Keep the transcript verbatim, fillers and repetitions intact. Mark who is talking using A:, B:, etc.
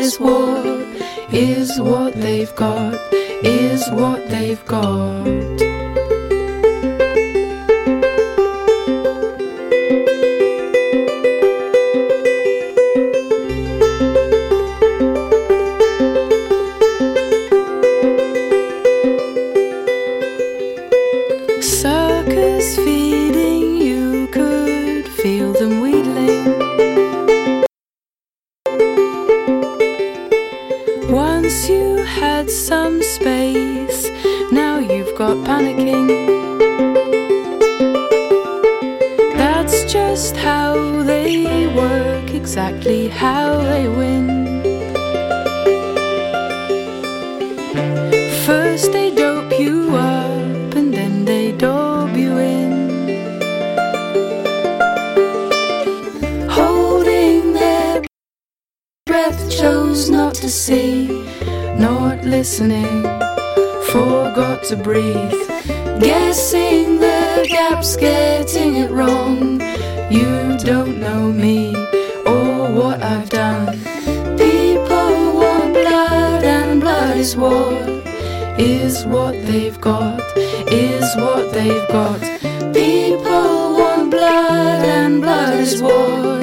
A: is what, is what they've got, is what they've got. Circus feeding, you could feel them wheedling. Once you had some space, now you've got panicking. That's just how they work, exactly how they win. First they dope you up, and then they dope you in. Holding their breath, chose not to see, not listening, forgot to breathe, guessing the gaps, getting it wrong. You don't know me or what I've done. People want blood, and blood is what, is what they've got, is what they've got. People want blood, and blood is what,